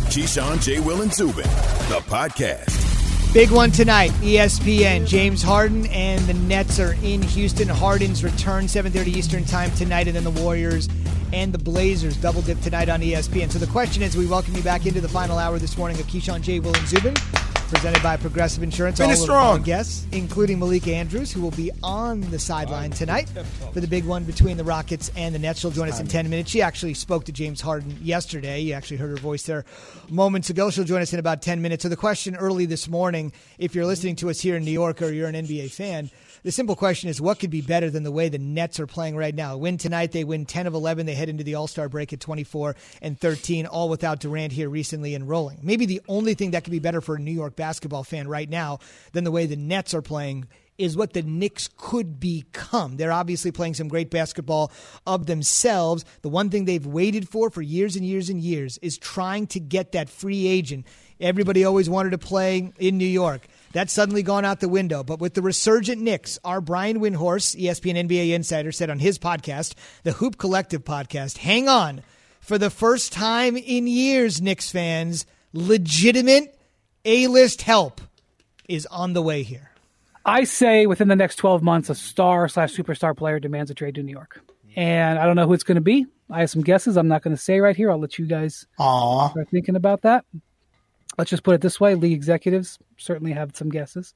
Keyshawn, J. Will, and Zubin, the podcast. Big one tonight, ESPN. James Harden and the Nets are in Houston. Harden's return, 7:30 Eastern time tonight, and then the Warriors and the Blazers double dip tonight on ESPN. So the question is, we welcome you back into the final hour this morning of Keyshawn, J. Will, and Zubin, presented by Progressive Insurance. Finish all strong. of our guests, including Malika Andrews, who will be on the sideline tonight for the big one between the Rockets and the Nets. She'll join us in 10 minutes. She actually spoke to James Harden yesterday. You actually heard her voice there moments ago. She'll join us in about 10 minutes. So the question early this morning, if you're listening to us here in New York or you're an NBA fan, the simple question is, what could be better than the way the Nets are playing right now? Win tonight, they win 10 of 11. They head into the All-Star break at 24-13, all without Durant here recently and rolling. Maybe the only thing that could be better for a New York basketball fan right now than the way the Nets are playing is what the Knicks could become. They're obviously playing some great basketball of themselves. The one thing they've waited for years and years and years is trying to get that free agent. Everybody always wanted to play in New York. That's suddenly gone out the window. But with the resurgent Knicks, our Brian Windhorst, ESPN NBA insider, said on his podcast, the Hoop Collective podcast, hang on. For the first time in years, Knicks fans, legitimate A-list help is on the way here. I say within the next 12 months, a star/superstar player demands a trade to New York. And I don't know who it's going to be. I have some guesses. I'm not going to say right here. I'll let you guys start thinking about that. Let's just put it this way. League executives certainly have some guesses.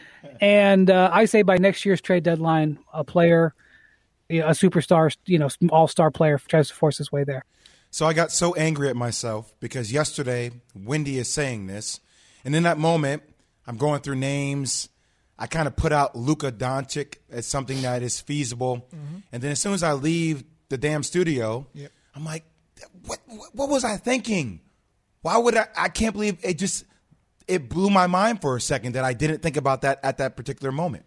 And I say by next year's trade deadline, a player, a superstar, all-star player tries to force his way there. So I got so angry at myself because yesterday Wendy is saying this. And in that moment, I'm going through names. I kind of put out Luka Doncic as something that is feasible. Mm-hmm. And then as soon as I leave the damn studio, I'm like, what was I thinking? Why would I can't believe it blew my mind for a second that I didn't think about that at that particular moment.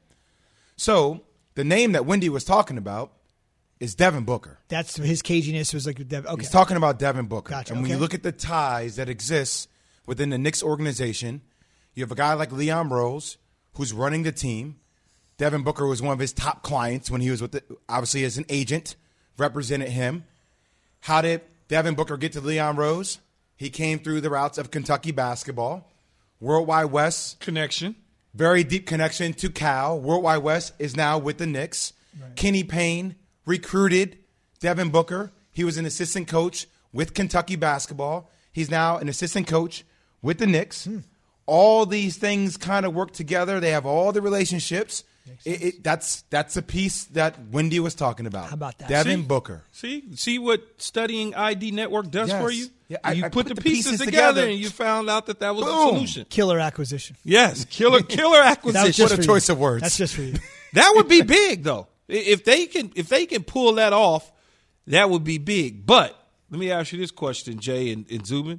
So the name that Wendy was talking about is Devin Booker. That's his caginess was like, okay. He's talking about Devin Booker. Gotcha, and when you look at the ties that exist within the Knicks organization, you have a guy like Leon Rose who's running the team. Devin Booker was one of his top clients when he was obviously as an agent, represented him. How did Devin Booker get to Leon Rose? He came through the routes of Kentucky basketball, Worldwide West connection, very deep connection to Cal. Worldwide West is now with the Knicks. Right. Kenny Payne recruited Devin Booker. He was an assistant coach with Kentucky basketball. He's now an assistant coach with the Knicks. All these things kind of work together. They have all the relationships. That's a piece that Wendy was talking about. How about that? Devin Booker. See what studying ID Network does for you? Yeah, you put the pieces together and you found out that was the solution. Killer acquisition. Yes, killer acquisition. What a choice of words. That's just for you. That would be big, though. If they can pull that off, that would be big. But let me ask you this question, Jay and Zubin.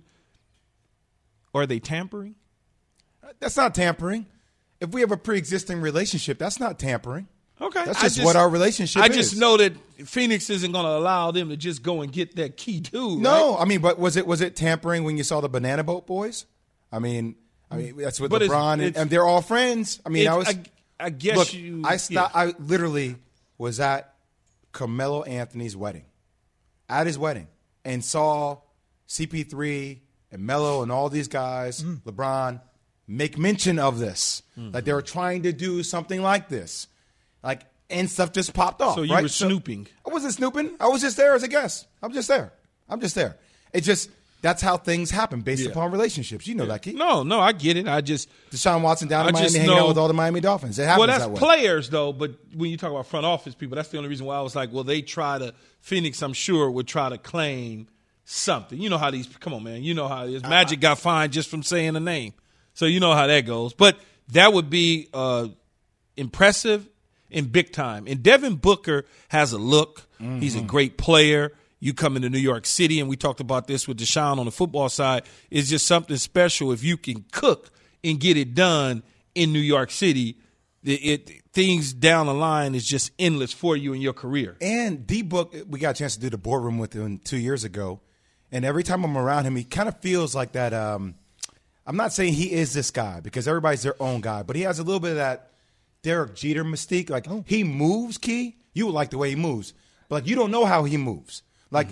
Are they tampering? That's not tampering. If we have a pre-existing relationship, that's not tampering. Okay. That's just what our relationship is. I just know that Phoenix isn't going to allow them to just go and get that key dude. No, right? I mean, but was it tampering when you saw the Banana Boat Boys? I mean that's with LeBron and they're all friends. I mean, I guess look, you. I literally was at Carmelo Anthony's wedding, at his wedding, and saw CP3 and Melo and all these guys, LeBron, make mention of this. Like they were trying to do something like this. And stuff just popped off. So you were snooping. I wasn't snooping. I was just there as a guest. I'm just there. It just, that's how things happen based upon relationships. You know that, Keith. No, I get it. Deshaun Watson down in Miami hanging out with all the Miami Dolphins. It happens that way. Well, that's players, though. But when you talk about front office people, that's the only reason why I was like, well, Phoenix, I'm sure, would try to claim something. You know how come on, man. You know how it is. Magic got fined just from saying the name. So you know how that goes. But that would be impressive and big time. And Devin Booker has a look. Mm-hmm. He's a great player. You come into New York City, and we talked about this with Deshaun on the football side. It's just something special if you can cook and get it done in New York City. Things down the line is just endless for you in your career. And D-Book, we got a chance to do the boardroom with him 2 years ago. And every time I'm around him, he kind of feels like that. I'm not saying he is this guy because everybody's their own guy, but he has a little bit of that Derek Jeter mystique. Like he moves, Key. You like the way he moves, but you don't know how he moves. Like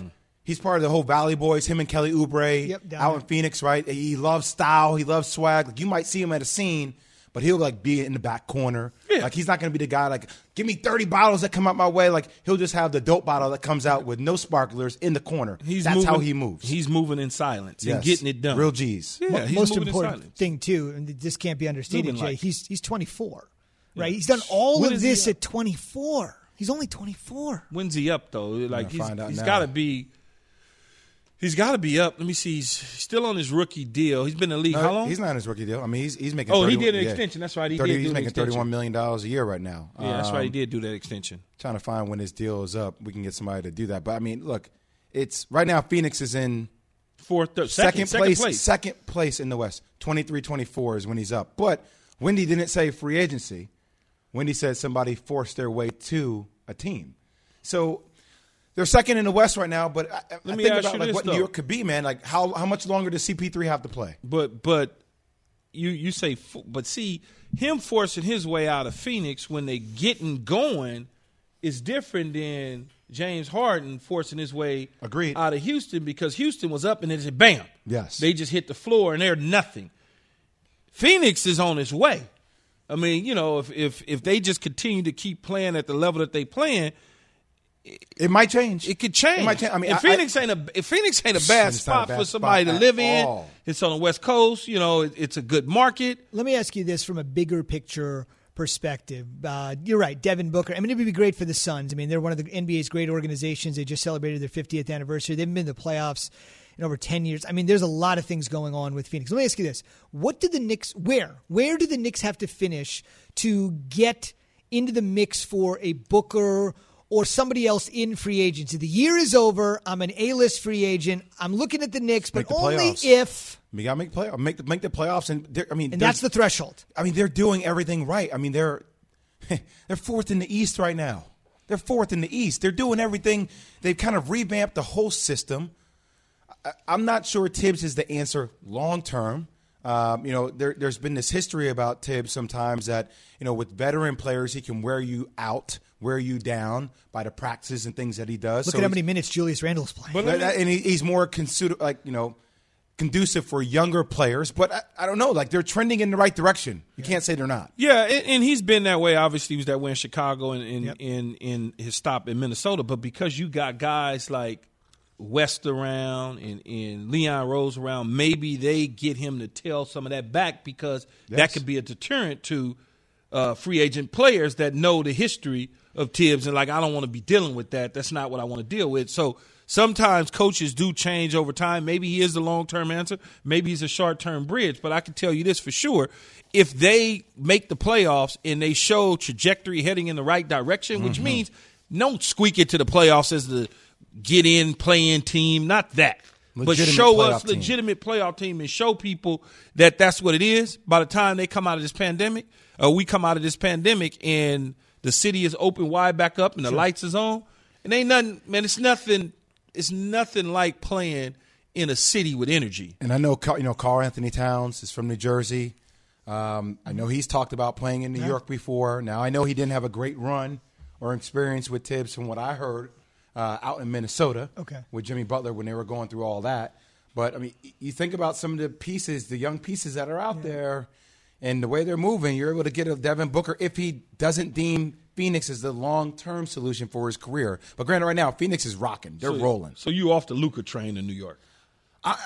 He's part of the whole Valley Boys, him and Kelly Oubre out in Phoenix, right? He loves style. He loves swag. Like, you might see him at a scene, but he'll, like, be in the back corner. Yeah. Like, he's not going to be the guy, like, give me 30 bottles that come out my way. Like, he'll just have the dope bottle that comes out with no sparklers in the corner. That's how he moves. He's moving in silence and getting it done. Real G's. Yeah, most important thing, too, and this can't be understated, Jay, he's 24, right? He's done all of this at 24. He's only 24. When's he up, though? Like, he's got to be... He's got to be up. Let me see. He's still on his rookie deal. He's been in the league how long? He's not on his rookie deal. I mean, he's making. He did an extension. That's right. He's making $31 million a year right now. Yeah, that's right. He did do that extension. Trying to find when his deal is up. We can get somebody to do that. But I mean, look, it's right now. Phoenix is in second place in the West. 23-24 is when he's up. But Wendy didn't say free agency. Wendy said somebody forced their way to a team. So. They're second in the West right now, but I think about like what New York could be, man. Like how much longer does CP3 have to play? But you say, but see him forcing his way out of Phoenix when they getting going is different than James Harden forcing his way out of Houston, because Houston was up and it said bam, they just hit the floor and they're nothing. Phoenix is on its way. I mean, you know, if they just continue to keep playing at the level that they playing. It might change. It could change. It might change. I mean, if Phoenix ain't a bad spot for somebody to live in, it's on the West Coast. You know, it's a good market. Let me ask you this from a bigger picture perspective. You're right, Devin Booker. I mean, it would be great for the Suns. I mean, they're one of the NBA's great organizations. They just celebrated their 50th anniversary. They've been in the playoffs in over 10 years. I mean, there's a lot of things going on with Phoenix. Let me ask you this: what did the Knicks? Where do the Knicks have to finish to get into the mix for a Booker or somebody else in free agency? The year is over. I'm an A-list free agent. I'm looking at the Knicks, but only if we got to make the playoffs. And that's the threshold. I mean, they're doing everything right. I mean, they're fourth in the East right now. They're fourth in the East. They're doing everything. They've kind of revamped the whole system. I'm not sure Tibbs is the answer long term. There's been this history about Tibbs sometimes that, with veteran players, he can wear you out, wear you down by the practices and things that he does. Look at how many minutes Julius Randle's playing. And he's more conducive for younger players. But I don't know. Like, they're trending in the right direction. You can't say they're not. Yeah, and he's been that way. Obviously, he was that way in Chicago and in his stop in Minnesota. But because you got guys like West around and Leon Rose around, maybe they get him to tail some of that back, because that could be a deterrent to free agent players that know the history of Tibbs and like, I don't want to be dealing with that. That's not what I want to deal with. So sometimes coaches do change over time. Maybe he is the long-term answer. Maybe he's a short-term bridge. But I can tell you this for sure. If they make the playoffs and they show trajectory heading in the right direction, which means don't squeak it to the playoffs as the get-in, play-in team. Not that. But show us legitimate playoff team and show people that that's what it is. By the time they come out of this pandemic, we come out of this pandemic and the city is open wide back up and the lights is on, and ain't nothing, man. It's nothing like playing in a city with energy. And I know, Karl Anthony Towns is from New Jersey. I know he's talked about playing in New York before. Now, I know he didn't have a great run or experience with Tibbs from what I heard out in Minnesota with Jimmy Butler when they were going through all that. But, I mean, you think about some of the pieces, the young pieces that are out there, and the way they're moving, you're able to get a Devin Booker if he doesn't deem Phoenix as the long-term solution for his career. But granted, right now, Phoenix is rocking. They're rolling. So you off the Luka train in New York? I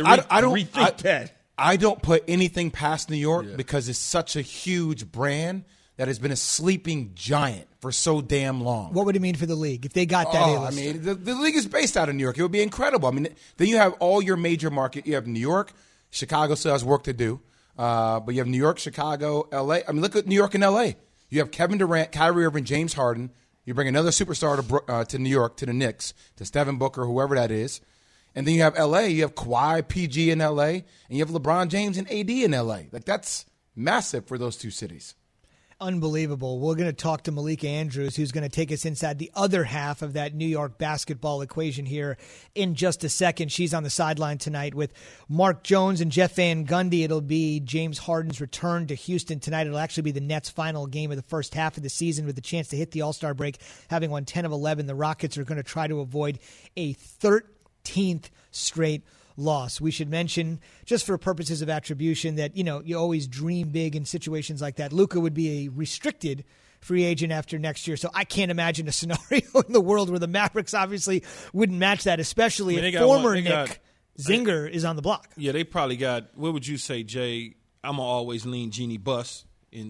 don't put anything past New York because it's such a huge brand that has been a sleeping giant for so damn long. What would it mean for the league if they got that A-list? I mean, the league is based out of New York. It would be incredible. I mean, then you have all your major market. You have New York. Chicago still has work to do. But you have New York, Chicago, L.A. I mean, look at New York and L.A. You have Kevin Durant, Kyrie Irving, James Harden. You bring another superstar to New York, to the Knicks, to Devin Booker, whoever that is. And then you have L.A. You have Kawhi, PG in L.A., and you have LeBron James and AD in L.A. Like, that's massive for those two cities. Unbelievable. We're going to talk to Malika Andrews, who's going to take us inside the other half of that New York basketball equation here in just a second. She's on the sideline tonight with Mark Jones and Jeff Van Gundy. It'll be James Harden's return to Houston tonight. It'll actually be the Nets' final game of the first half of the season with a chance to hit the All-Star break. Having won 10 of 11, the Rockets are going to try to avoid a 15th straight loss. We should mention, just for purposes of attribution, that, you always dream big in situations like that. Luka would be a restricted free agent after next year. So I can't imagine a scenario in the world where the Mavericks obviously wouldn't match that, especially if former Nick Zinger is on the block. Yeah, they probably got, what would you say, Jay? I'm going to always lean Jeannie Buss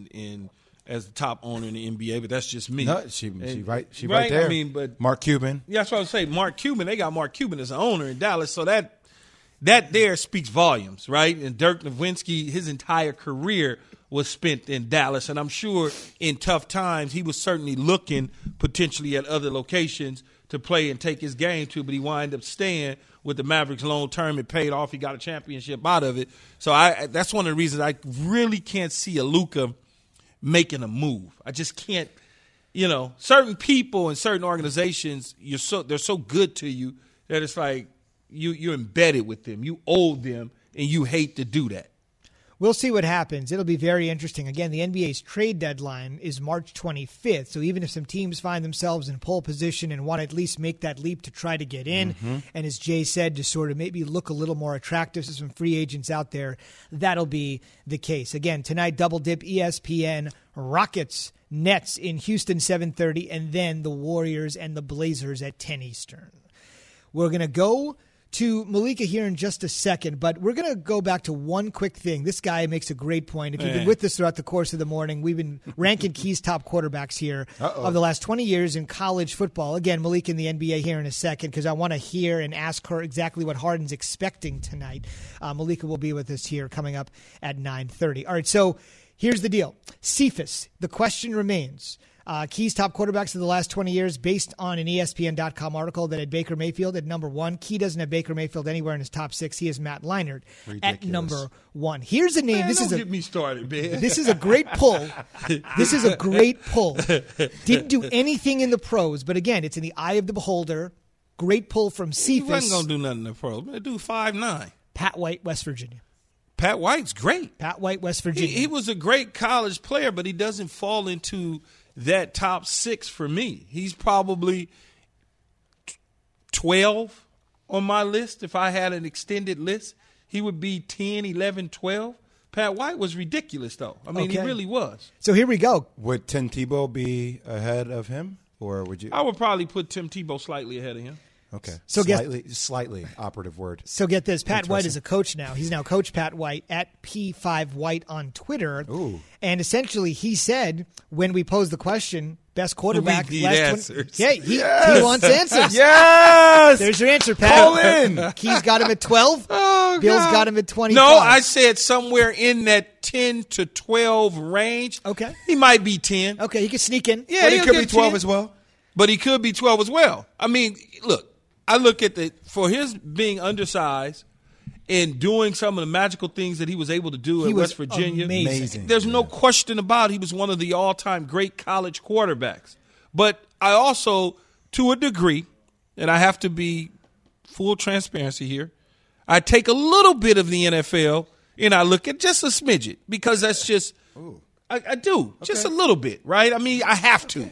in as the top owner in the NBA, but that's just me. No, she right there. I mean, but Mark Cuban. Yeah, that's what I was saying. Mark Cuban, they got Mark Cuban as an owner in Dallas, so that there speaks volumes, right? And Dirk Nowitzki, his entire career was spent in Dallas, and I'm sure in tough times he was certainly looking potentially at other locations to play and take his game to, but he wound up staying with the Mavericks long term. It paid off. He got a championship out of it. So that's one of the reasons I really can't see a Luka making a move. I just can't. Certain people and certain organizations, they're so good to you that it's like you're embedded with them. You owe them, and you hate to do that. We'll see what happens. It'll be very interesting. Again, the NBA's trade deadline is March 25th. So even if some teams find themselves in pole position and want to at least make that leap to try to get in, and as Jay said, to sort of maybe look a little more attractive to some free agents out there, that'll be the case. Again, tonight, double dip, ESPN, Rockets, Nets in Houston, 7:30, and then the Warriors and the Blazers at 10 Eastern. We're going to go to Malika here in just a second, but we're going to go back to one quick thing. This guy makes a great point. If you've been with us throughout the course of the morning, we've been ranking Key's top quarterbacks here of the last 20 years in college football. Again, Malika in the NBA here in a second, because I want to hear and ask her exactly what Harden's expecting tonight. Malika will be with us here coming up at 9:30. All right, so here's the deal. Cephas, the question remains. Key's top quarterbacks of the last 20 years based on an ESPN.com article that had Baker Mayfield at number 1. Key doesn't have Baker Mayfield anywhere in his top 6. He has Matt Leinart at number 1. Here's a name. Don't get me started, man. This is a great pull. This is a great pull. Didn't do anything in the pros, but again, it's in the eye of the beholder. Great pull from Cephas. He wasn't going to do nothing in the pros. Man, do 5'9". Pat White, West Virginia. Pat White's great. Pat White, West Virginia. He was a great college player, but he doesn't fall into that top 6 for me. He's probably 12 on my list. If I had an extended list, he would be 10, 11, 12. Pat White was ridiculous, though. I mean, he really was. So here we go. Would Tim Tebow be ahead of him, or would you? I would probably put Tim Tebow slightly ahead of him. Okay. So slightly operative word. So get this. Pat White is a coach now. He's now Coach Pat White at P5White on Twitter. Ooh. And essentially he said when we posed the question, best quarterback. We need answers. Yeah, he wants answers. Yes! There's your answer, Pat. Call in. Key's got him at 12. Oh, Bill's God. got him at 25. No, I said somewhere in that 10 to 12 range. Okay. He might be 10. Okay, he could sneak in. Yeah, But he he'll could get be 12 10. as well. But he could be 12 as well. I mean, look, I look at for his being undersized and doing some of the magical things that he was able to do He at was West Virginia. amazing. There's no question about it. He was one of the all-time great college quarterbacks. But I also, to a degree, and I have to be full transparency here, I take a little bit of the NFL and I look at just a smidget because that's just I do. Just a little bit, right? I mean, I have to.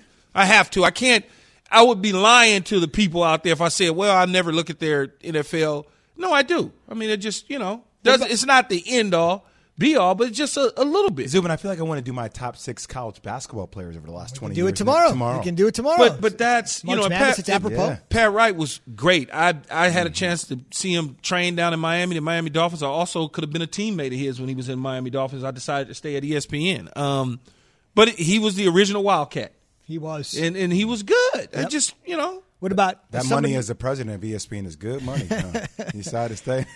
I can't. I would be lying to the people out there if I said, well, I never look at their NFL. No, I do. I mean, it just, it's not the end all, be all, but just a little bit. Zubin, I feel like I want to do my top 6 college basketball players over the last 20 years. Do it tomorrow. We can do it tomorrow. But that's, March Madness, it's apropos. Pat Wright was great. I had a chance to see him train down in Miami, the Miami Dolphins. I also could have been a teammate of his when he was in Miami Dolphins. I decided to stay at ESPN. But he was the original Wildcat. He was. And he was good. Yep. Just, What about that money as the president of ESPN is good money. Huh? He decided to stay.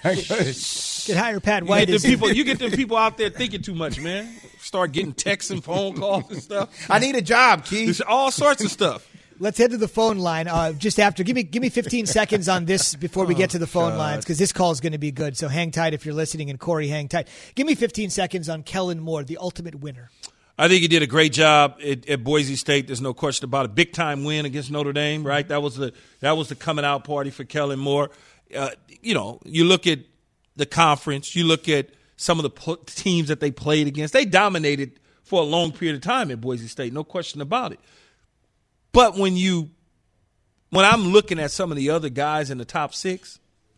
Get higher Pat White. You get them people out there thinking too much, man. Start getting texts and phone calls and stuff. I need a job, Keith. There's all sorts of stuff. Let's head to the phone line just after. Give me 15 seconds on this before we get to the phone lines, because this call is going to be good. So hang tight if you're listening, and Corey, hang tight. Give me 15 seconds on Kellen Moore, the ultimate winner. I think he did a great job at Boise State. There's no question about it. Big time win against Notre Dame, right? That was the coming out party for Kellen Moore. You look at the conference. You look at some of the teams that they played against. They dominated for a long period of time at Boise State. No question about it. But when I'm looking at some of the other guys in the top 6,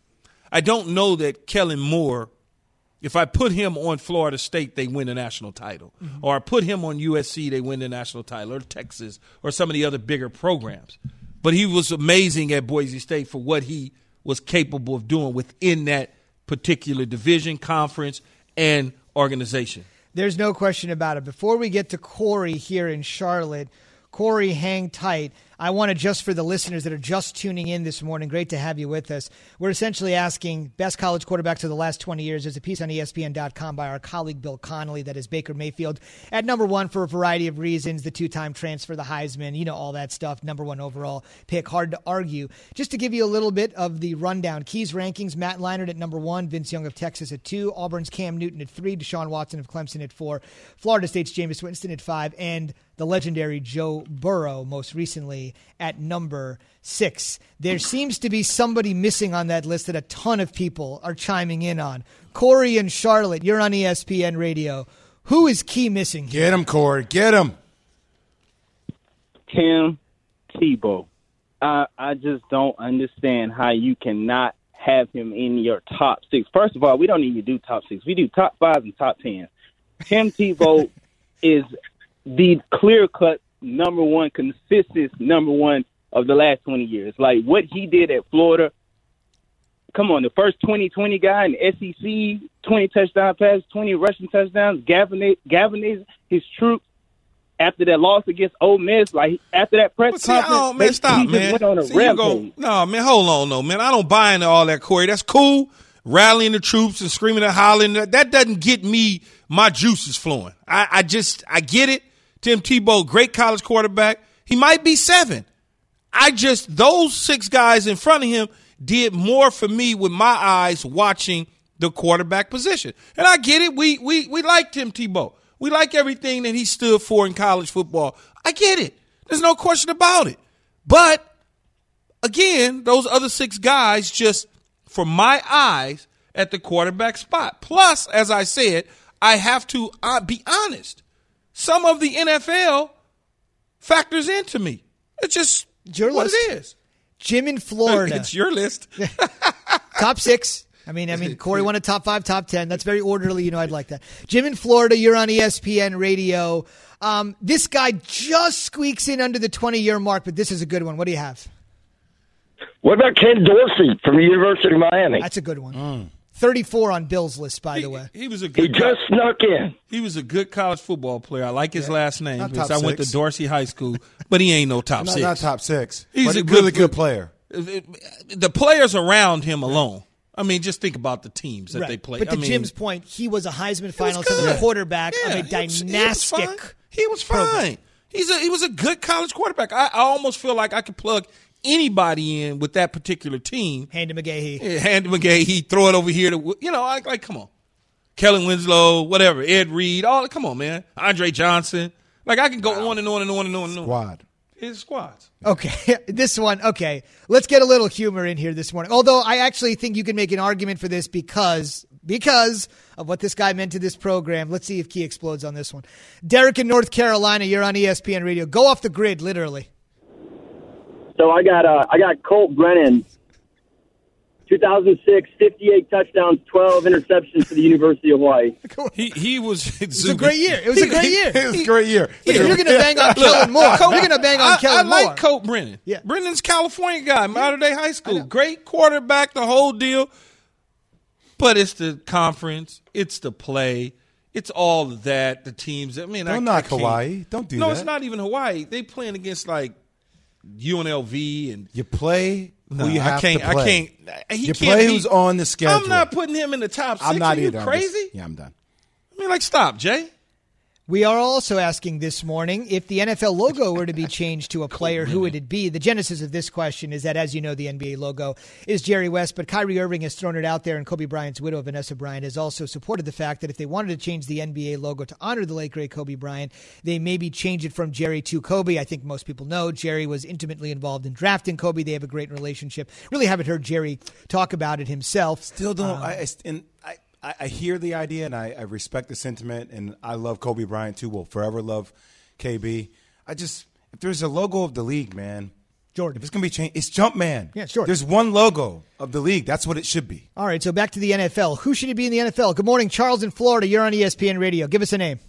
I don't know that Kellen Moore, if I put him on Florida State, they win a national title. Mm-hmm. Or I put him on USC, they win the national title, or Texas, or some of the other bigger programs. But he was amazing at Boise State for what he was capable of doing within that particular division, conference, and organization. There's no question about it. Before we get to Corey here in Charlotte, Corey, hang tight. I want to, just for the listeners that are just tuning in this morning, great to have you with us. We're essentially asking best college quarterbacks of the last 20 years. There's a piece on ESPN.com by our colleague Bill Connolly that is Baker Mayfield at number one for a variety of reasons. The two-time transfer, the Heisman, all that stuff. Number one overall pick. Hard to argue. Just to give you a little bit of the rundown. Keys rankings, Matt Leinart at number one, Vince Young of Texas at 2, Auburn's Cam Newton at 3, Deshaun Watson of Clemson at 4, Florida State's Jameis Winston at 5, and the legendary Joe Burrow, most recently, at number 6. There seems to be somebody missing on that list that a ton of people are chiming in on. Corey and Charlotte, you're on ESPN Radio. Who is key missing here? Get him, Corey. Get him. Tim Tebow. I just don't understand how you cannot have him in your top 6. First of all, we don't even do top 6. We do top 5 and top 10. Tim Tebow is the clear-cut number one, consistent number one of the last 20 years. Like, what he did at Florida, come on, the first 20-20 guy in the SEC, 20 touchdown passes, 20 rushing touchdowns, galvanized his troops after that loss against Ole Miss. Like, after that press conference, man, stop, he man. just went on a rampage. No, man, hold on, no, man. I don't buy into all that, Corey. That's cool, rallying the troops and screaming and hollering. That doesn't get me my juices flowing. I get it. Tim Tebow, great college quarterback. He might be 7. Those 6 guys in front of him did more for me with my eyes watching the quarterback position. And I get it. We like Tim Tebow. We like everything that he stood for in college football. I get it. There's no question about it. But, again, those other 6 guys just, for my eyes, at the quarterback spot. Plus, as I said, I have to be honest. Some of the NFL factors into me. It's just what it is. Jim in Florida. It's your list. Top 6. I mean, Corey wanted top 5, top 10. That's very orderly. I'd like that. Jim in Florida, you're on ESPN Radio. This guy just squeaks in under the 20-year mark, but this is a good one. What do you have? What about Ken Dorsey from the University of Miami? That's a good one. 34 on Bill's list, by the way. He was a He good. just snuck in. He was a good college football player. I like his last name Not because top I went to 6. Dorsey High School, but he ain't no top 6. Not top 6. He's but a really good player. The players around him alone. I mean, just think about the teams that they play. But to Jim's point, he was a Heisman finalist and the quarterback of a dynastic. He was fine. He was a good college quarterback. I almost feel like I could plug anybody in with that particular team. Hand to McGahee. Yeah, hand to McGahee. Throw it over here to like come on, Kellen Winslow, whatever, Ed Reed. Come on, man. Andre Johnson. Like I can go on and on and on and on and on. Squad. His squads. Okay, this one. Okay, let's get a little humor in here this morning. Although I actually think you can make an argument for this because of what this guy meant to this program. Let's see if Key explodes on this one. Derek in North Carolina, you're on ESPN Radio. Go off the grid, literally. So I got Colt Brennan, 2006, 58 touchdowns, 12 interceptions for the University of Hawaii. He was. It was a great year. It was a great year. It was a great year. You're going to bang on Kellen Moore. You're going to bang on Kellen Moore. I like Colt Brennan. Yeah. Brennan's California guy, Mater Dei High School. Great quarterback, the whole deal. But it's the conference. It's the play. It's all of that. The teams. I mean, Don't knock Hawaii. Don't do that. No, it's not even Hawaii. They playing against like UNLV and you play who you have to play. I can't. You play who's on the schedule. I'm not putting him in the top 6. I'm not Are you either. crazy? I'm done. I mean, stop, Jay. We are also asking this morning if the NFL logo were to be changed to a player, who would it be? The genesis of this question is that, as you know, the NBA logo is Jerry West, but Kyrie Irving has thrown it out there, and Kobe Bryant's widow, Vanessa Bryant, has also supported the fact that if they wanted to change the NBA logo to honor the late, great Kobe Bryant, they maybe change it from Jerry to Kobe. I think most people know Jerry was intimately involved in drafting Kobe. They have a great relationship. Really haven't heard Jerry talk about it himself. Still don't. I hear the idea, and I respect the sentiment, and I love Kobe Bryant too. Will forever love KB. If there's a logo of the league, man, Jordan. If it's going to be changed, it's Jumpman. Yeah, it's Jordan. There's one logo of the league. That's what it should be. All right, so back to the NFL. Who should he be in the NFL? Good morning, Charles in Florida. You're on ESPN Radio. Give us a name.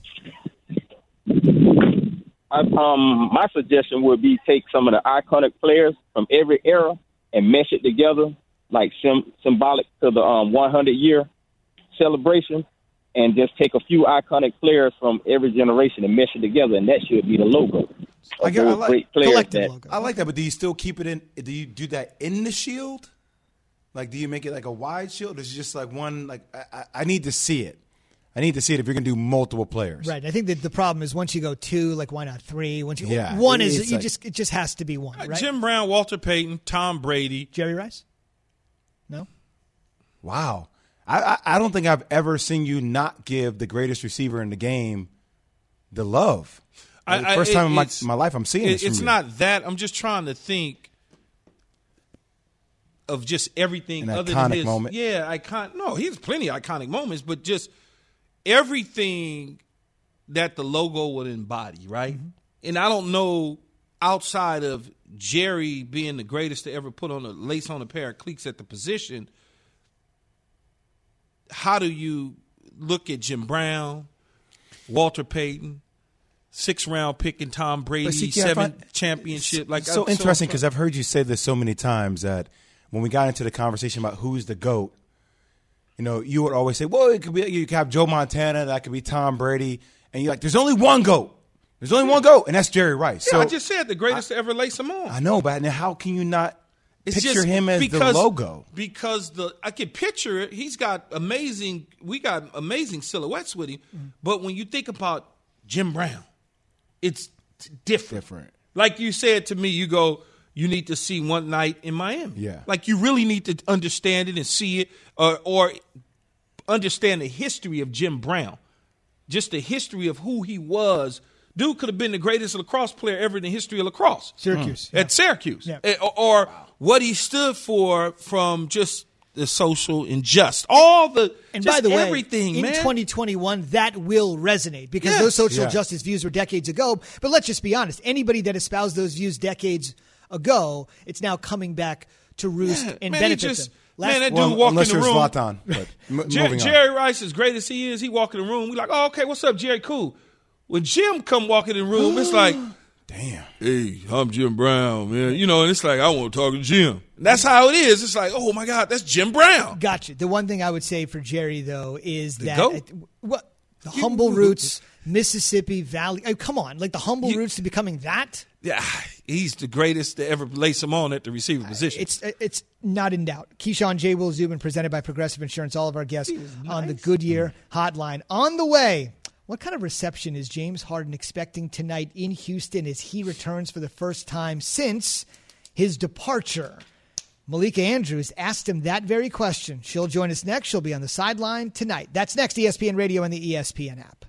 My suggestion would be take some of the iconic players from every era and mesh it together, like symbolic to the 100-year celebration, and just take a few iconic players from every generation and mesh it together, and that should be the logo. I like collective logo. I like that, but do you still keep it in? Do you do that in the shield? Like, do you make it like a wide shield? Or is it just like one? Like, I need to see it. I need to see it if you're going to do multiple players. Right. I think that the problem is once you go 2, like why not 3? Once you Yeah, one it- is it's you like- just it just has to be one, right? Jim Brown, Walter Payton, Tom Brady. Jerry Rice? No. Wow. I don't think I've ever seen you not give the greatest receiver in the game the love. First time in my life I'm seeing this from It's you. not that. I'm just trying to think of just everything An other iconic than his. moment. Yeah, No, he has plenty of iconic moments, but just everything that the logo would embody, right? Mm-hmm. And I don't know, outside of Jerry being the greatest to ever put on a lace on a pair of cleats at the position, how do you look at Jim Brown, Walter Payton, 6th-round pick in Tom Brady, But see, 7th championship? Like, so interesting because I've heard you say this so many times that when we got into the conversation about who's the GOAT, you would always say, well, it could be, you could have Joe Montana, that could be Tom Brady, and you're like, there's only one GOAT. There's only one GOAT, and that's Jerry Rice. Yeah, So I just said the greatest to ever lace him on. I know, but now how can you not It's picture just him as the logo? Because I can picture it. We got amazing silhouettes with him. But when you think about Jim Brown, it's different. Like you said to me, you need to see One Night in Miami. Yeah. Like you really need to understand it and see it or understand the history of Jim Brown. Just the history of who he was. Dude could have been the greatest lacrosse player ever in the history of lacrosse. Syracuse. At Syracuse. Yeah. Or what he stood for from just the social and just. All the And just by the way, everything, in man. 2021, that will resonate because Yes. those social Yeah. justice views were decades ago. But let's just be honest. Anybody that espoused those views decades ago, it's now coming back to roost and man, benefit them. that dude walk in unless the you're room. Zlatan. But moving on. Jerry Rice, as great as he is, he walk in the room. We like, oh, okay, what's up, Jerry? Cool. When Jim come walk in the room, it's like, Damn. hey, I'm Jim Brown, man. And it's like, I want to talk to Jim. And that's how it is. It's like, oh, my God, that's Jim Brown. Gotcha. The one thing I would say for Jerry, though, is The that GOAT? the humble roots, Mississippi Valley. Come on, like the humble roots to becoming that. Yeah, he's the greatest to ever lace him on at the receiver position. It's not in doubt. Keyshawn J. Will Zubin, presented by Progressive Insurance. All of our guests on the Goodyear Hotline. On the way, what kind of reception is James Harden expecting tonight in Houston as he returns for the first time since his departure? Malika Andrews asked him that very question. She'll join us next. She'll be on the sideline tonight. That's next, ESPN Radio and the ESPN app.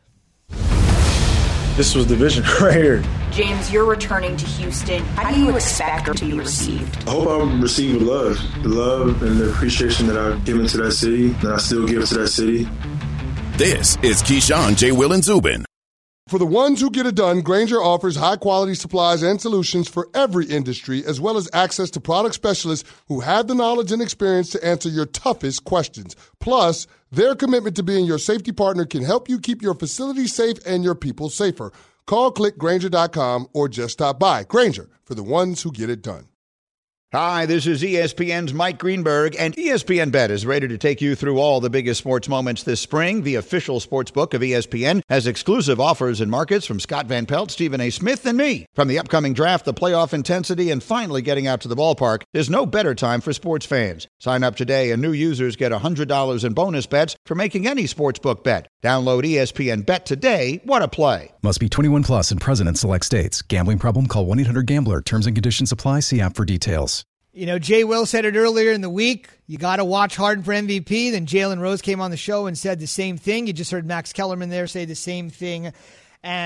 This was the vision right here. James, you're returning to Houston. How do you expect to be received? I hope I'm received with love. The love and the appreciation that I've given to that city, that I still give to that city. This is Keyshawn, J. Will, and Zubin. For the ones who get it done, Grainger offers high-quality supplies and solutions for every industry, as well as access to product specialists who have the knowledge and experience to answer your toughest questions. Plus, their commitment to being your safety partner can help you keep your facility safe and your people safer. Call, click Grainger.com, or just stop by. Grainger, for the ones who get it done. Hi, this is ESPN's Mike Greenberg, and ESPN Bet is ready to take you through all the biggest sports moments this spring. The official sports book of ESPN has exclusive offers and markets from Scott Van Pelt, Stephen A. Smith, and me. From the upcoming draft, the playoff intensity, and finally getting out to the ballpark, there's no better time for sports fans. Sign up today, and new users get $100 in bonus bets for making any sportsbook bet. Download ESPN Bet today. What a play. Must be 21 plus and present in select states. Gambling problem? Call 1-800-GAMBLER. Terms and conditions apply. See app for details. Jay Will said it earlier in the week. You got to watch Harden for MVP. Then Jalen Rose came on the show and said the same thing. You just heard Max Kellerman there say the same thing as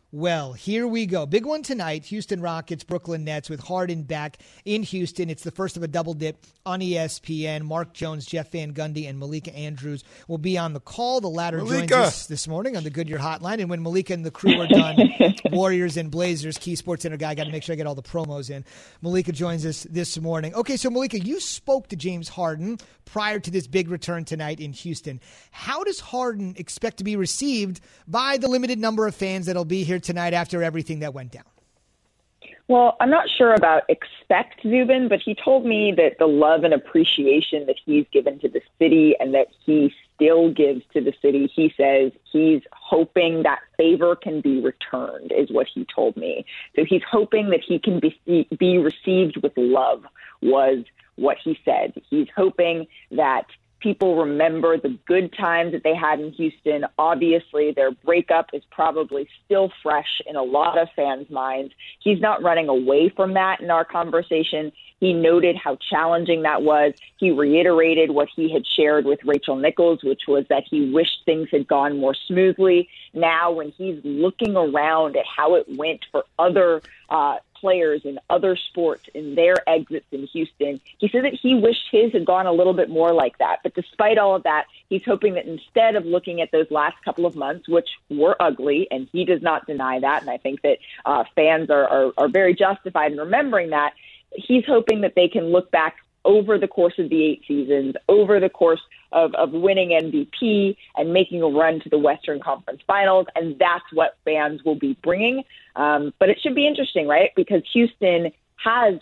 Well, here we go. Big one tonight, Houston Rockets, Brooklyn Nets with Harden back in Houston. It's the first of a double dip on ESPN. Mark Jones, Jeff Van Gundy, and Malika Andrews will be on the call. The latter joins us this morning on the Goodyear Hotline. And when Malika and the crew are done, Warriors and Blazers, Key Sports Center guy, got to make sure I get all the promos in. Malika joins us this morning. Okay, so Malika, you spoke to James Harden prior to this big return tonight in Houston. How does Harden expect to be received by the limited number of fans that'll be here tonight after everything that went down? Well, I'm not sure about expect, Zubin, but he told me that the love and appreciation that he's given to the city and that he still gives to the city, he says he's hoping that favor can be returned, is what he told me. So he's hoping that he can be received with love, was what he said. He's hoping that people remember the good times that they had in Houston. Obviously, their breakup is probably still fresh in a lot of fans' minds. He's not running away from that in our conversation. He noted how challenging that was. He reiterated what he had shared with Rachel Nichols, which was that he wished things had gone more smoothly. Now, when he's looking around at how it went for other players in other sports in their exits in Houston, he said that he wished his had gone a little bit more like that. But despite all of that, he's hoping that instead of looking at those last couple of months, which were ugly, and he does not deny that, and I think that fans are very justified in remembering that, he's hoping that they can look back over the course of the 8 seasons, over the course of winning MVP and making a run to the Western Conference Finals, and that's what fans will be bringing. But it should be interesting, right? Because Houston has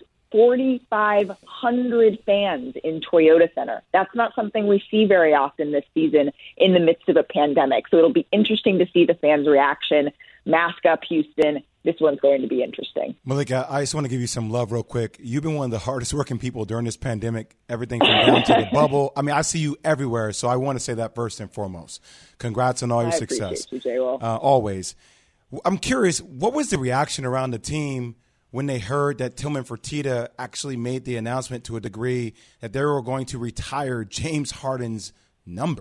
4,500 fans in Toyota Center. That's not something we see very often this season in the midst of a pandemic. So it'll be interesting to see the fans' reaction. Mask up, Houston. This one's going to be interesting. Malika, I just want to give you some love real quick. You've been one of the hardest working people during this pandemic, everything from down to the bubble. I mean, I see you everywhere, so I want to say that first and foremost. Congrats on all your success. I appreciate you, J-Will. Always. I'm curious, what was the reaction around the team when they heard that Tillman Fertitta actually made the announcement to a degree that they were going to retire James Harden's number?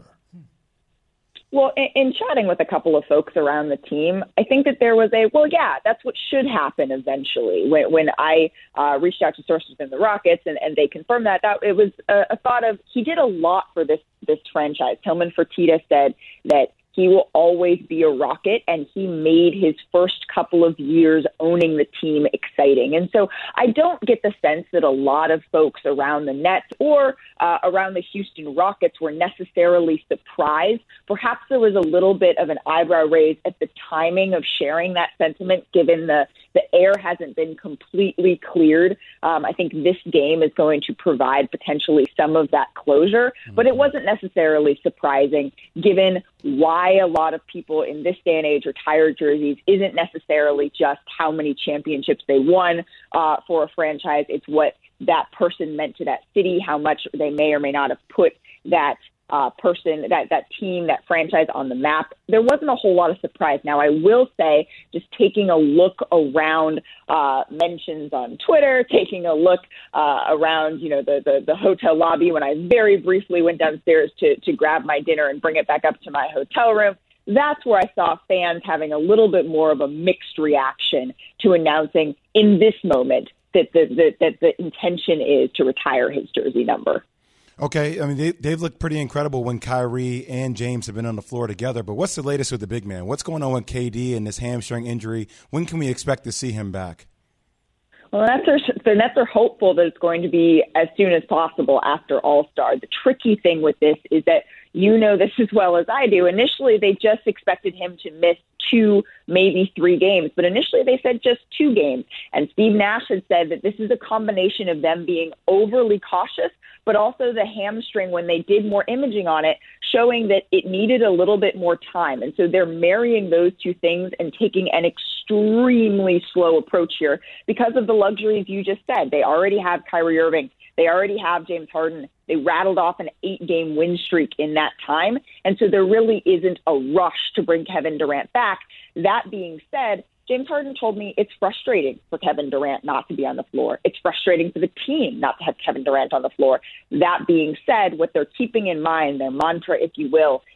Well, in chatting with a couple of folks around the team, I think that there was that's what should happen eventually. When I reached out to sources within the Rockets and they confirmed that it was a thought of he did a lot for this franchise. Tillman Fertitta said that he will always be a Rocket, and he made his first couple of years owning the team exciting. And so I don't get the sense that a lot of folks around the Nets or around the Houston Rockets were necessarily surprised. Perhaps there was a little bit of an eyebrow raise at the timing of sharing that sentiment, given the air hasn't been completely cleared. I think this game is going to provide potentially some of that closure, but it wasn't necessarily surprising given why a lot of people in this day and age retire jerseys isn't necessarily just how many championships they won for a franchise. It's what that person meant to that city, how much they may or may not have put that person, that team, that franchise on the map. There wasn't a whole lot of surprise. Now, I will say, just taking a look around mentions on Twitter, taking a look around, the hotel lobby when I very briefly went downstairs to grab my dinner and bring it back up to my hotel room, that's where I saw fans having a little bit more of a mixed reaction to announcing in this moment that the intention is to retire his jersey number. Okay, I mean, they've looked pretty incredible when Kyrie and James have been on the floor together, but what's the latest with the big man? What's going on with KD and this hamstring injury? When can we expect to see him back? Well, the Nets are hopeful that it's going to be as soon as possible after All-Star. The tricky thing with this is that you know this as well as I do. Initially, they just expected him to miss 2, maybe 3 games, but initially they said just 2 games. And Steve Nash had said that this is a combination of them being overly cautious, but also the hamstring, when they did more imaging on it, showing that it needed a little bit more time. And so they're marrying those 2 things and taking an extremely slow approach here because of the luxuries you just said. They already have Kyrie Irving. They already have James Harden. They rattled off an 8-game win streak in that time. And so there really isn't a rush to bring Kevin Durant back. That being said, James Harden told me it's frustrating for Kevin Durant not to be on the floor. It's frustrating for the team not to have Kevin Durant on the floor. That being said, what they're keeping in mind, their mantra, if you will, is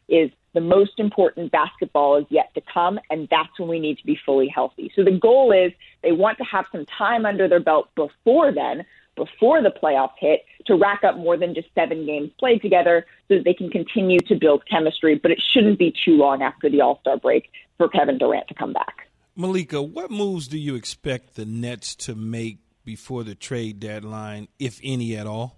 The most important basketball is yet to come, and that's when we need to be fully healthy. So the goal is they want to have some time under their belt before then, before the playoffs hit, to rack up more than just 7 games played together so that they can continue to build chemistry. But it shouldn't be too long after the All-Star break for Kevin Durant to come back. Malika, what moves do you expect the Nets to make before the trade deadline, if any at all?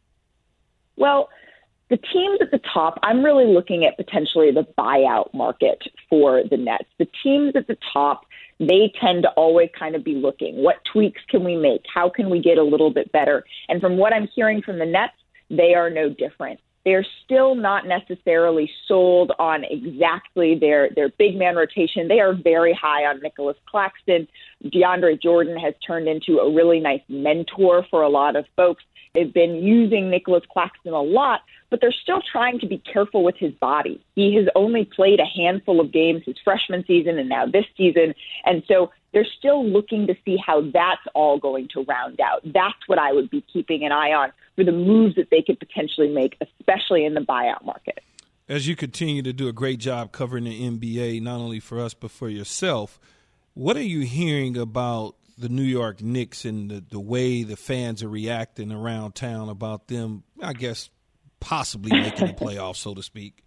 Well, the teams at the top, I'm really looking at potentially the buyout market for the Nets. The teams at the top, they tend to always kind of be looking. What tweaks can we make? How can we get a little bit better? And from what I'm hearing from the Nets, they are no different. They're still not necessarily sold on exactly their big man rotation. They are very high on Nicholas Claxton. DeAndre Jordan has turned into a really nice mentor for a lot of folks. They've been using Nicholas Claxton a lot, but they're still trying to be careful with his body. He has only played a handful of games his freshman season and now this season, and so they're still looking to see how that's all going to round out. That's what I would be keeping an eye on for the moves that they could potentially make, especially in the buyout market. As you continue to do a great job covering the NBA, not only for us but for yourself, what are you hearing about the New York Knicks and the way the fans are reacting around town about them, I guess, possibly making the playoffs, so to speak?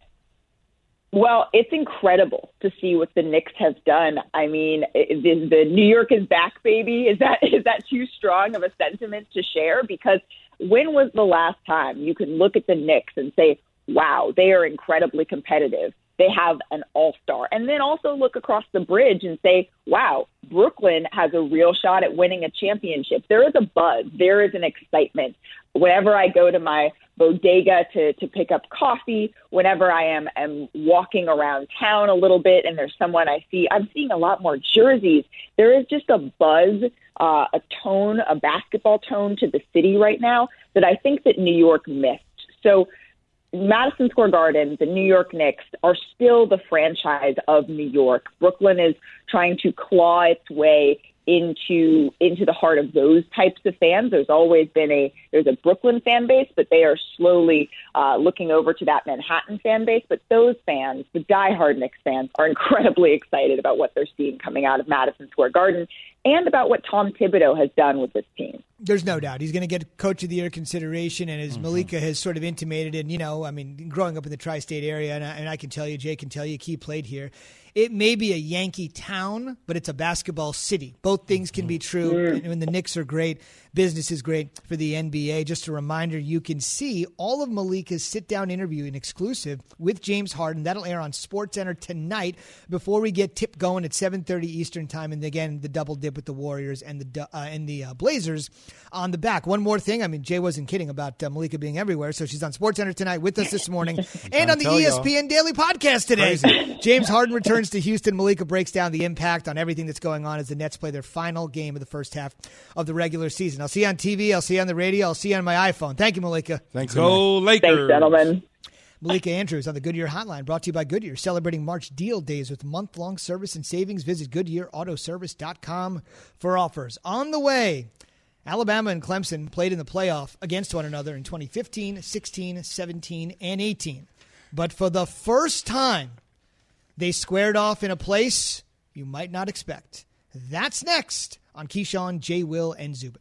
Well, it's incredible to see what the Knicks have done. I mean, the New York is back, baby. Is that too strong of a sentiment to share? Because when was the last time you could look at the Knicks and say, wow, they are incredibly competitive? They have an all-star. And then also look across the bridge and say, wow, Brooklyn has a real shot at winning a championship. There is a buzz. There is an excitement. Whenever I go to my bodega to pick up coffee, whenever I am walking around town a little bit and there's someone I see, I'm seeing a lot more jerseys. There is just a buzz, a tone, a basketball tone to the city right now that I think that New York missed. So Madison Square Garden, the New York Knicks, are still the franchise of New York. Brooklyn is trying to claw its way into the heart of those types of fans. There's always been there's a Brooklyn fan base, but they are slowly looking over to that Manhattan fan base. But those fans, the diehard Knicks fans, are incredibly excited about what they're seeing coming out of Madison Square Garden and about what Tom Thibodeau has done with this team. There's no doubt he's going to get Coach of the Year consideration, and as Malika has sort of intimated, and growing up in the tri-state area, and I can tell you, Jay can tell you, Key played here. It may be a Yankee town, but it's a basketball city. Both things can be true. And when the Knicks are great, business is great for the NBA. Just a reminder, you can see all of Malika's sit-down interview in exclusive with James Harden. That'll air on SportsCenter tonight before we get tip going at 7:30 Eastern time. And again, the double dip with the Warriors and the Blazers on the back. One more thing. I mean, Jay wasn't kidding about Malika being everywhere. So she's on SportsCenter tonight with us this morning and on the ESPN Daily Podcast today. James Harden returns to Houston. Malika breaks down the impact on everything that's going on as the Nets play their final game of the first half of the regular season. I'll see you on TV. I'll see you on the radio. I'll see you on my iPhone. Thank you, Malika. Thanks. Go Lakers. Thanks, gentlemen. Malika Andrews on the Goodyear Hotline, brought to you by Goodyear, celebrating March Deal Days with month-long service and savings. Visit GoodyearAutoservice.com for offers. On the way, Alabama and Clemson played in the playoff against one another in 2015, 16, 17, and 18. But for the first time, they squared off in a place you might not expect. That's next on Keyshawn, J. Will, and Zubin.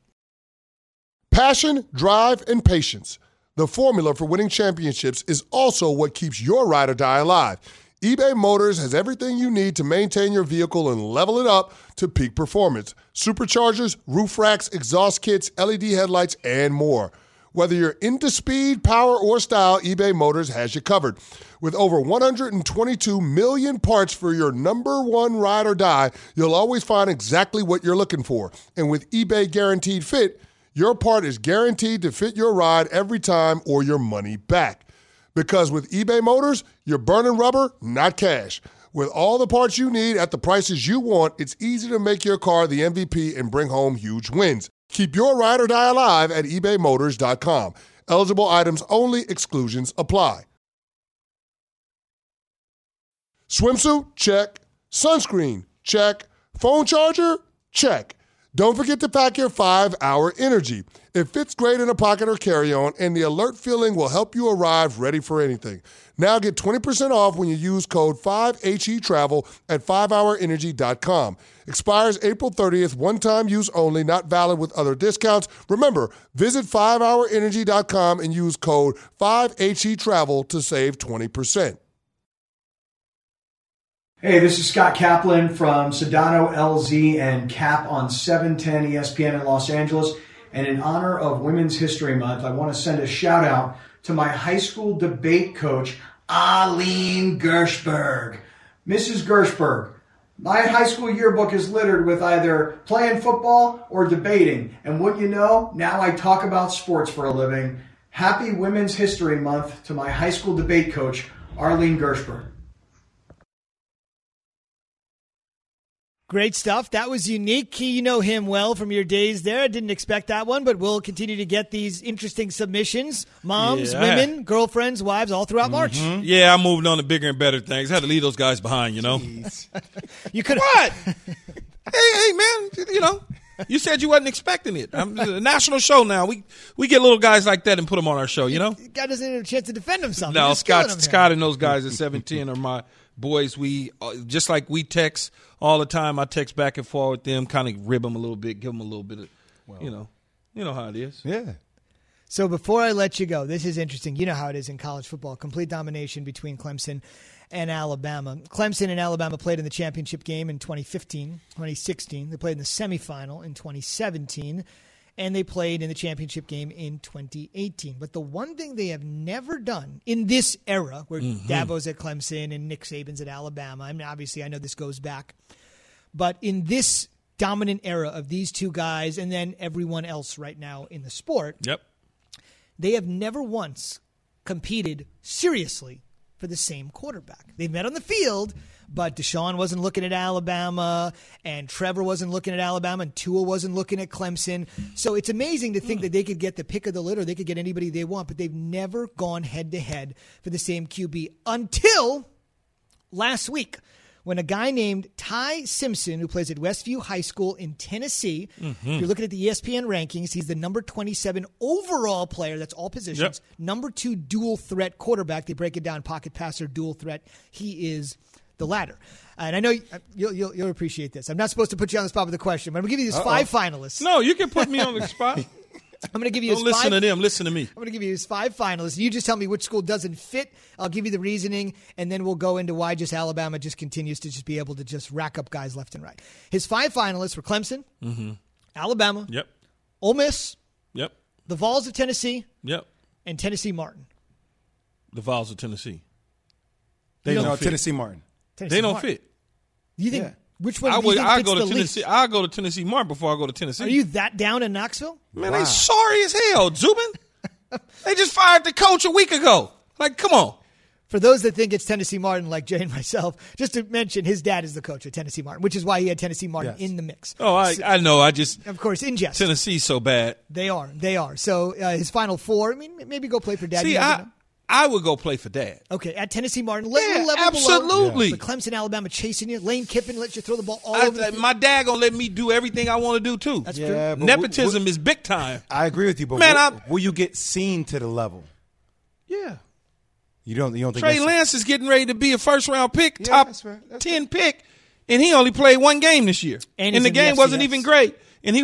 Passion, drive, and patience. The formula for winning championships is also what keeps your ride or die alive. eBay Motors has everything you need to maintain your vehicle and level it up to peak performance. Superchargers, roof racks, exhaust kits, LED headlights, and more. Whether you're into speed, power, or style, eBay Motors has you covered. With over 122 million parts for your number one ride or die, you'll always find exactly what you're looking for. And with eBay Guaranteed Fit, your part is guaranteed to fit your ride every time or your money back. Because with eBay Motors, you're burning rubber, not cash. With all the parts you need at the prices you want, it's easy to make your car the MVP and bring home huge wins. Keep your ride or die alive at ebaymotors.com. Eligible items only. Exclusions apply. Swimsuit? Check. Sunscreen? Check. Phone charger? Check. Don't forget to pack your 5-Hour Energy. It fits great in a pocket or carry-on, and the alert feeling will help you arrive ready for anything. Now get 20% off when you use code 5HETRAVEL at 5hourenergy.com. Expires April 30th, one-time use only, not valid with other discounts. Remember, visit 5hourenergy.com and use code 5HETRAVEL to save 20%. Hey, this is Scott Kaplan from Sedano, LZ, and Cap on 710 ESPN in Los Angeles. And in honor of Women's History Month, I want to send a shout-out to my high school debate coach, Aline Gershberg. Mrs. Gershberg, my high school yearbook is littered with either playing football or debating. And what you know, now I talk about sports for a living. Happy Women's History Month to my high school debate coach, Arlene Gershberg. Great stuff. That was unique. Key, you know him well from your days there. I didn't expect that one, but we'll continue to get these interesting submissions. Moms, women, girlfriends, wives, all throughout March. Yeah, I moved on to bigger and better things. I had to leave those guys behind, you know. You could What? hey, man, you know. You said you wasn't expecting it. I'm a national show now. We get little guys like that and put them on our show, you know. The guy doesn't have a chance to defend himself. No, Scott and those guys at 710 are my boys. We just like we text all the time. I text back and forth with them, kind of rib them a little bit, give them a little bit of, you know how it is. Yeah. So before I let you go, this is interesting. You know how it is in college football. Complete domination between Clemson and Alabama. Clemson and Alabama played in the championship game in 2015, 2016. They played in the semifinal in 2017, and they played in the championship game in 2018. But the one thing they have never done in this era, where Dabo's at Clemson and Nick Saban's at Alabama, I mean, obviously I know this goes back, but in this dominant era of these two guys and then everyone else right now in the sport, they have never once competed seriously for the same quarterback. They met on the field, but Deshaun wasn't looking at Alabama, and Trevor wasn't looking at Alabama, and Tua wasn't looking at Clemson. So it's amazing to think that they could get the pick of the litter. They could get anybody they want, but they've never gone head-to-head for the same QB until last week, when a guy named Ty Simpson, who plays at Westview High School in Tennessee, if you're looking at the ESPN rankings, he's the number 27 overall player, that's all positions, number 2 dual threat quarterback. They break it down, pocket passer, dual threat. He is the latter. And I know you'll appreciate this. I'm not supposed to put you on the spot with a question, but I'm going to give you these 5 finalists. No, you can put me on the spot. I'm going to give you. Don't listen to them. Listen to me. I'm going to give you his 5 finalists. You just tell me which school doesn't fit. I'll give you the reasoning, and then we'll go into why just Alabama just continues to just be able to just rack up guys left and right. His 5 finalists were Clemson, Alabama, Ole Miss, the Vols of Tennessee, and Tennessee Martin. The Vols of Tennessee. They don't fit. Tennessee Martin. Tennessee They don't Martin. fit. You think which one do you think fits the least? I'll go to Tennessee Martin before I go to Tennessee. Are you that down in Knoxville? Man, they sorry as hell, Zubin. They just fired the coach a week ago. Like, come on. For those that think it's Tennessee Martin, like Jay and myself, just to mention, his dad is the coach of Tennessee Martin, which is why he had Tennessee Martin in the mix. Oh, I know. I just, of course, in jest. Tennessee's so bad. They are. So his final 4, I mean, maybe go play for Dad. See, I would go play for Dad. Okay, at Tennessee Martin. Level absolutely. Below. But Clemson, Alabama chasing you. Lane Kiffin lets you throw the ball all over the field. My dad going to let me do everything I want to do, too. That's true. Nepotism is big time. I agree with you, but will you get seen to the level? Yeah. You don't think Trey Lance is getting ready to be a first-round pick, top 10 pick, and he only played 1 game this year. And the game wasn't even great. And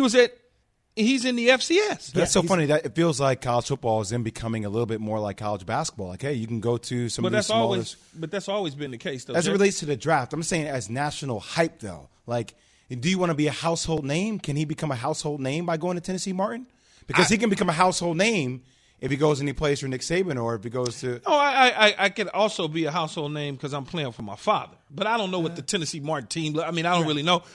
he's in the FCS. That's so funny. That it feels like college football is then becoming a little bit more like college basketball. Like, hey, you can go to some of these smaller. But that's always been the case, though. As it relates to the draft, I'm saying as national hype, though. Like, do you want to be a household name? Can he become a household name by going to Tennessee Martin? Because he can become a household name if he goes and he plays for Nick Saban, or if he goes to. Oh, I could also be a household name because I'm playing for my father. But I don't know what the Tennessee Martin team. I mean, I don't really know.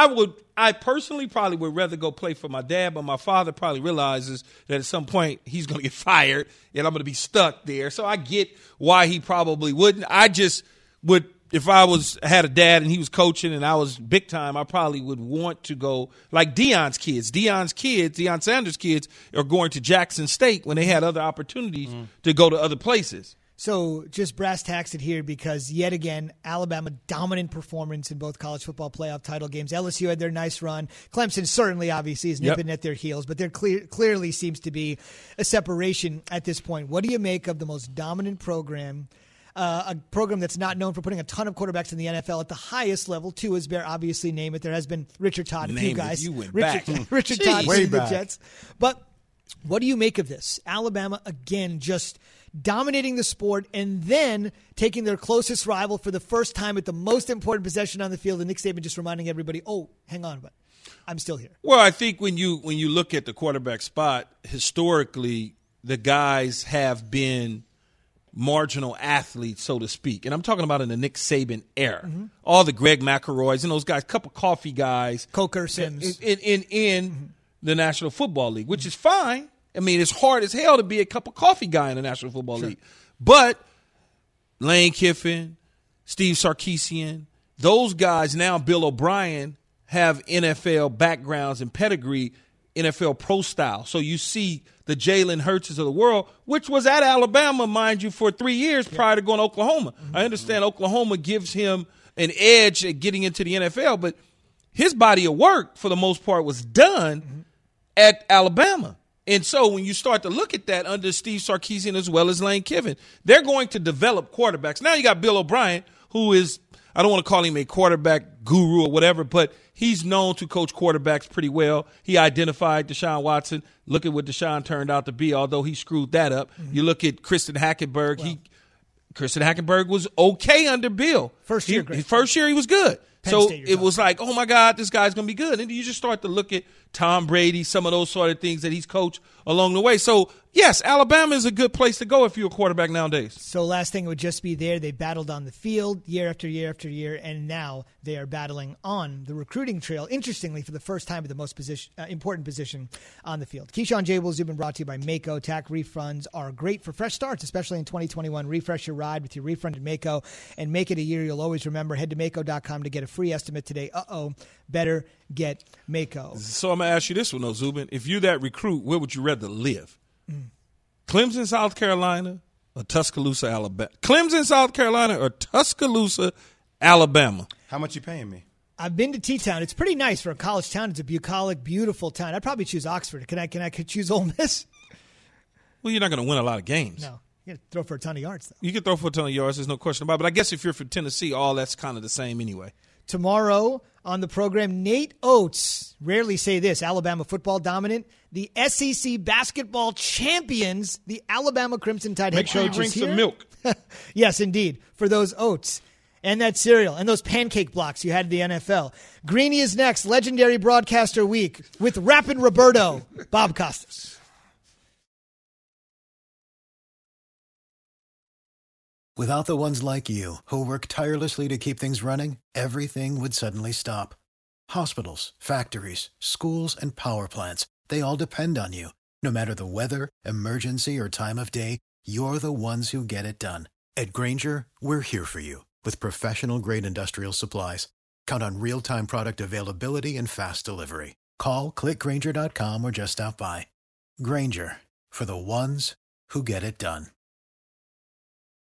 I personally probably would rather go play for my dad, but my father probably realizes that at some point he's going to get fired and I'm going to be stuck there. So I get why he probably wouldn't. I just would, if I had a dad and he was coaching and I was big time, I probably would want to go like Deion Sanders' kids are going to Jackson State when they had other opportunities to go to other places. So just brass tacks it here, because yet again, Alabama dominant performance in both college football playoff title games. LSU had their nice run. Clemson certainly obviously is nipping at their heels, but there clearly seems to be a separation at this point. What do you make of the most dominant program, a program that's not known for putting a ton of quarterbacks in the NFL at the highest level? Two is Bear, obviously name it. There has been Richard Todd, a few guys. You went Richard Todd in the Jets. But what do you make of this? Alabama, again, just dominating the sport and then taking their closest rival for the first time at the most important possession on the field. And Nick Saban just reminding everybody, oh, hang on, but I'm still here. Well, I think when you look at the quarterback spot, historically, the guys have been marginal athletes, so to speak. And I'm talking about in the Nick Saban era. Mm-hmm. All the Greg McElroys and those guys, cup of coffee guys. Coker, Sims. In the National Football League, which is fine. I mean, it's hard as hell to be a cup of coffee guy in the National Football League. But Lane Kiffin, Steve Sarkisian, those guys now, Bill O'Brien, have NFL backgrounds and pedigree, NFL pro style. So you see the Jalen Hurtses of the world, which was at Alabama, mind you, for 3 years prior to going to Oklahoma. Mm-hmm. I understand Oklahoma gives him an edge at getting into the NFL, but his body of work, for the most part, was done at Alabama. And so when you start to look at that under Steve Sarkisian as well as Lane Kiffin, they're going to develop quarterbacks. Now you got Bill O'Brien, who is, I don't want to call him a quarterback guru or whatever, but he's known to coach quarterbacks pretty well. He identified Deshaun Watson. Look at what Deshaun turned out to be, although he screwed that up. Mm-hmm. You look at Christian Hackenberg. Christian Hackenberg was okay under Bill. First year he was good. So it was like, oh, my God, this guy's going to be good. And you just start to look at Tom Brady, some of those sort of things that he's coached along the way. So, yes, Alabama is a good place to go if you're a quarterback nowadays. So last thing would just be there. They battled on the field year after year after year, and now they are battling on the recruiting trail, interestingly, for the first time at the most important position on the field. Keyshawn J. Will Zubin brought to you by Mako. Tax refunds are great for fresh starts, especially in 2021. Refresh your ride with your refund at Mako and make it a year you'll always remember. Head to Mako.com to get a free estimate today. Better get Mako. So I'm going to ask you this one, though, Zubin. If you're that recruit, where would you rather live? Clemson, South Carolina, or Tuscaloosa, Alabama? Clemson, South Carolina, or Tuscaloosa, Alabama? How much you paying me? I've been to T-Town. It's pretty nice for a college town. It's a bucolic, beautiful town. I'd probably choose Oxford. Can I choose Ole Miss? Well, you're not going to win a lot of games. No. You got to throw for a ton of yards, though. You can throw for a ton of yards. There's no question about it. But I guess if you're from Tennessee, all that's kind of the same anyway. Tomorrow on the program, Nate Oates, rarely say this, Alabama football dominant, the SEC basketball champions, the Alabama Crimson Tide head coach is here. Make sure you drink some milk. Yes, indeed, for those oats and that cereal and those pancake blocks you had at the NFL. Greeny is next, Legendary Broadcaster Week with Rappin' Roberto, Bob Costas. Without the ones like you, who work tirelessly to keep things running, everything would suddenly stop. Hospitals, factories, schools, and power plants, they all depend on you. No matter the weather, emergency, or time of day, you're the ones who get it done. At Grainger, we're here for you with professional-grade industrial supplies. Count on real-time product availability and fast delivery. Call, click Grainger.com, or just stop by. Grainger, for the ones who get it done.